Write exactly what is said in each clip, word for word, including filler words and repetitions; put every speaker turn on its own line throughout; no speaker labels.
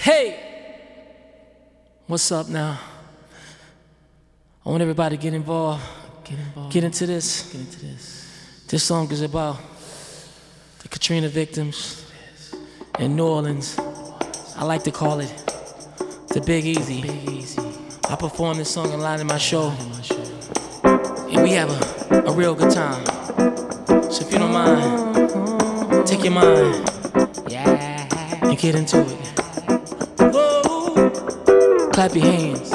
Hey, what's up now? I want everybody to get involved.
Get involved.
Get into this.
Get into this.
This song is about the Katrina victims in New Orleans. I like to call it the Big Easy.
Big Easy.
I perform this song a lot in my show,
In my show.
and we have a, a real good time. So if you don't mind, take your mind
Yeah.
and get into it. Whoa. Clap your hands.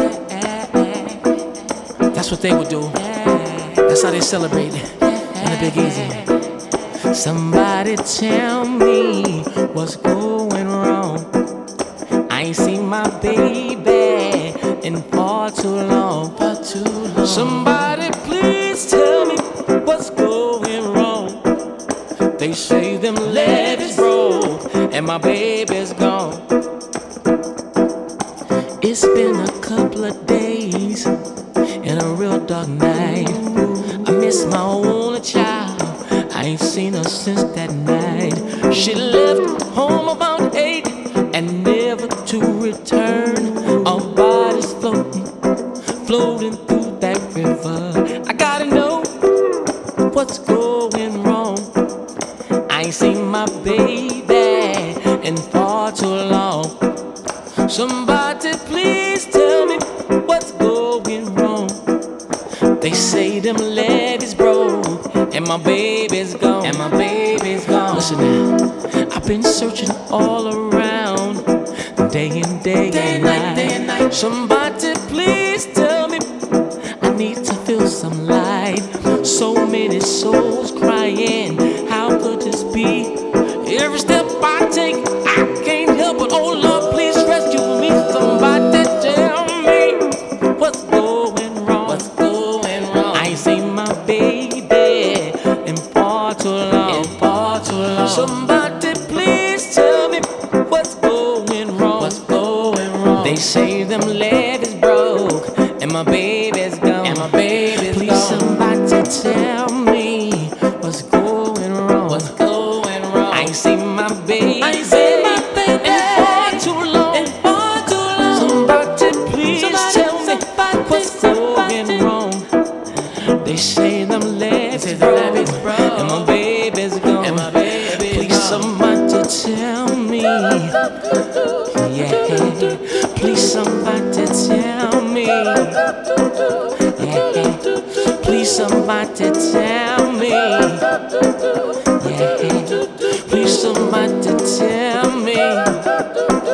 That's what they would do. That's how they celebrate in the Big Easy.
Somebody tell me what's going wrong. I ain't seen my baby in far too long.
Far too long.
Somebody please tell me what's going wrong. They say them legs broke and my baby's gone. It's been a couple of days and a real dark night. I miss my only child. I ain't seen her since that night. She left home about eight and never to return. Our bodies floating, floating through that river. I gotta know what's going wrong. I ain't seen my baby in far too long. Somebody please tell me what's going wrong. They say them legs broke and my baby's gone. And my baby's gone. Listen now, I've been searching all around, day and day,
Day and night, day and night.
Somebody please tell me I need to feel some light. So many souls crying, how could this be? Every step I take, I can't help but oh Lord, please rescue me. Somebody tell me what's going wrong.
What's going wrong?
I ain't seen my baby in far too long.
In far too long.
Somebody please tell me what's going wrong.
What's going wrong?
They say them legs broke and my baby's gone.
And my baby's
Please
gone.
somebody tell me what's going wrong.
What's going wrong?
I ain't seen my baby.
I ain't seen my baby.
in far too long.
In far too long.
Somebody please
Somebody,
tell me
somebody,
what's
somebody.
going wrong. They say them legs
They say them
broke
legs broke.
and my baby's gone.
And my baby's
Please
gone.
somebody tell me. Yeah. Please somebody tell me. Yeah. Please somebody tell me. Yeah. Please somebody tell me.